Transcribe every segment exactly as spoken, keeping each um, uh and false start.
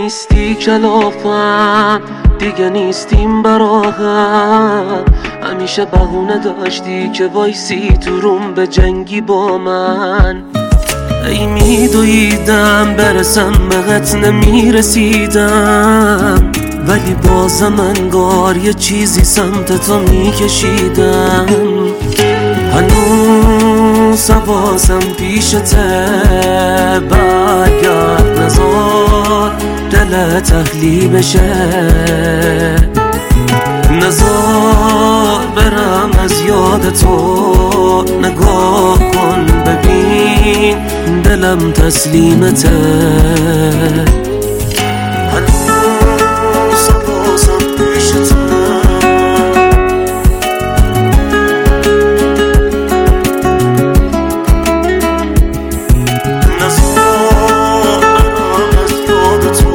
نیستی کلافم، دیگه نیستیم برا هم. همیشه بهونه داشتی که وایسی تو روم به جنگی با من. ای میدویدم برسم بهت نمیرسیدم، ولی بازم انگار یه چیزی سمت تو میکشیدم. هنوز حواسم پیشته، برگرد نزار دل تحلی بشه، نزار برم از یاد تو. نگاه کن ببین دلم تسلیمته. هنوز حواسم پیشته، نزار برم از یاد تو.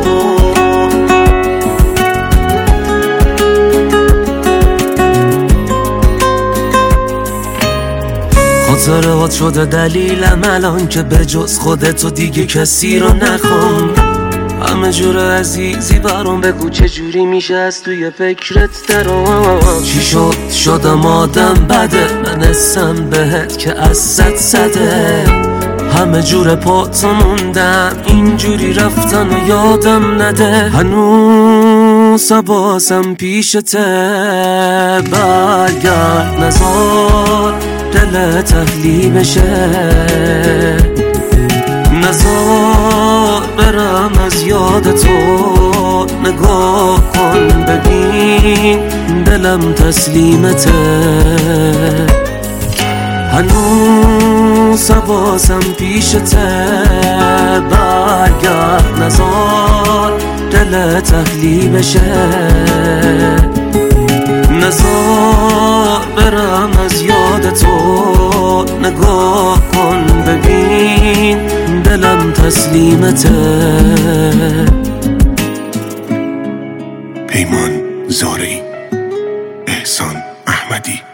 خاطرات شده دلیلم الان که به جز خودتو دیگه کسی رو نخوام. همه جور عزیزی برام بگو چجوری میشه از توی فکرت درام. چی شد شدم آدم بده، من اسم بهت که از صد صده. همه جور پاتو موندم، اینجوری رفتن و یادم نده. هنوز حواسم پیشته، برگرد نزار دل تحلی بشه، نزار برم از یاد تو. نگاه کن ببین دلم تسلیمته. هنوز حواسم پیشته، برگرد نزار دل تحلی بشه، نزار برم از یاد تو. نگاه کن ببین دلم تسلیمته. پیمان زارعی، احسان احمدی.